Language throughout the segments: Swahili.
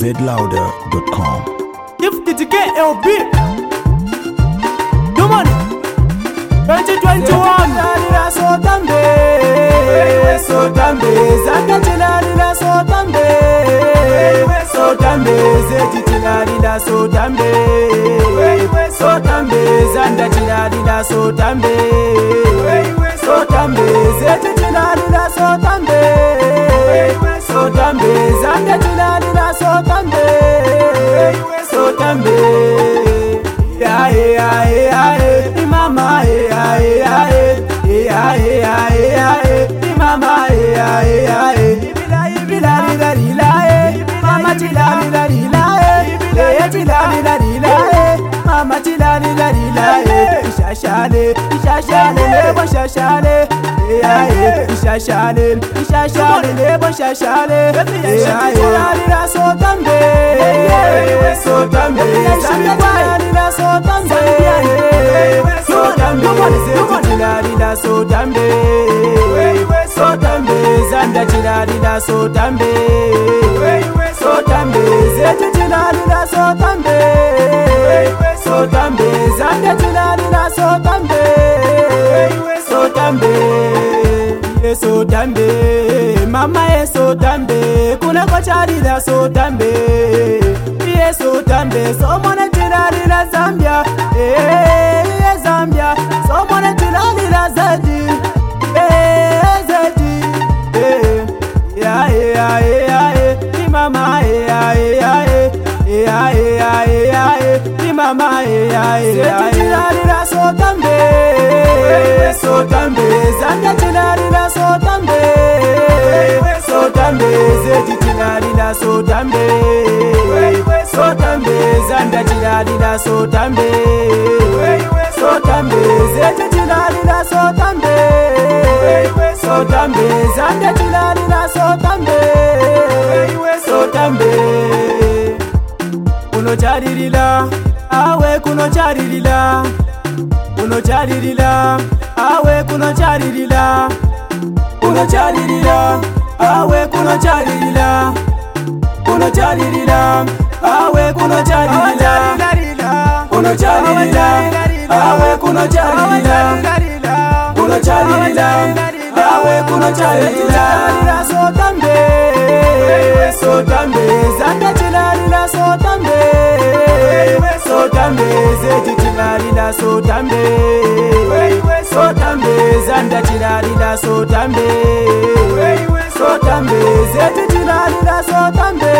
zlouder.com. If the KLB, come on, 2021. So tambe, zaka chilarira so tambe, so tambe, zeti chilarira so tambe, so tambe, zanda chilarira so tambe, so tambe, zeti chilarira so tambe, so tambe, zanda chilarira so tambe, so tambe, ya ya ya ya, mama ya ya ya ya ya. Mama mama tilali la mama tilali la ishashale lebo shashale ishashale lebo shashale tilali la so tambe tilali la so tambe tilali la so tambe so tambe zanda chilarira so tambe so tambe zeti chilarira so tambe so tambe zanda chilarira so tambe so tambe so tambe mama so tambe kuna kwa charira so tambe so tambe so mona chilarira Zambia Zambia so mona chilarira Zadi mama mama tilali so tambe zanda tilali so tambe zeti tilali so tambe zanda tilali so tambe zeti tilali so tambe zanda tilali so tambe kuno charirila awe kuno charirila awe kuno charirila awe kuno charirila awe kuno charirila awe kuno charirila so tambe zanda chilarila so tambe zeti chilarila so tambe zanda chilarila so tambe zeti chilarila so tambe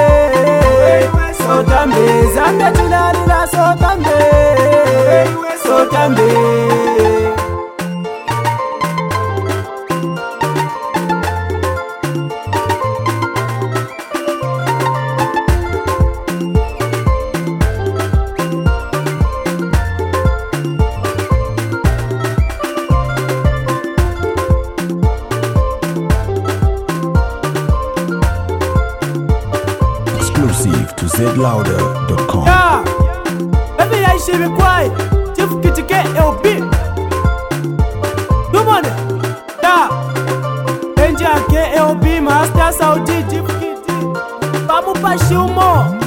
zanda chilarila so tambe Exclusive to zlouder.com. Yeah, every I should be quiet. Chief Kitty KLB. Come on, yeah. Danger KLB Master Saudi Chief Kitty. Babu Pashumo.